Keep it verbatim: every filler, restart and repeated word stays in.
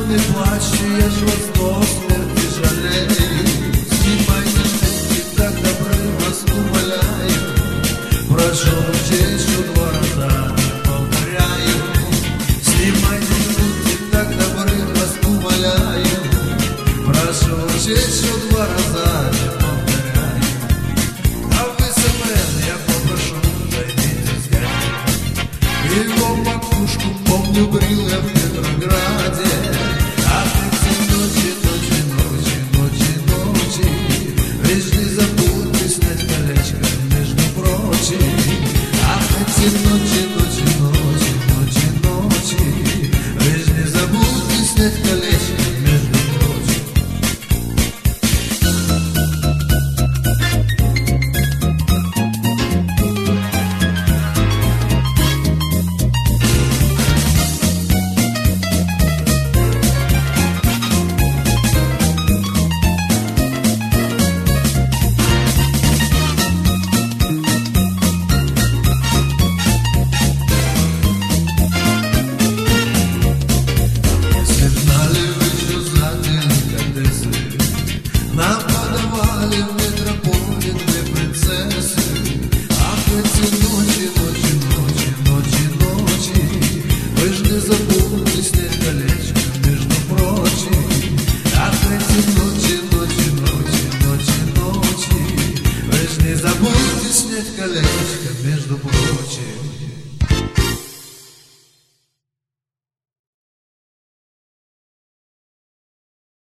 не плачьте, я ж вас до смерти жалею. Снимайте штуки, так добры, вас умоляю. Прошу учесть, что два раза повторяю. Снимайте штуки, так добры, вас умоляю. Прошу учесть, что два раза повторяю. А вы, Сэмен, я попрошу, зайдите с дядей. Его макушку, помню, брил я в Петрограде. А эти ночи, ночи, ночи, ночи, ночи, ведь не забудьте снять колечко, между прочим. А эти ночи, ночи, ночи, ночи, ночи, ведь не забудьте снять колечко, между прочим. Нам подавали в метрополе две принцессы. Ах, эти ночи, ночи, ночи, ночи, ночи, вы ж не забудьте снять колечко, между прочим. Ах, эти ночи, ночи, ночи, ночи, ночи, вы ж не забудьте снять колечко, между прочим.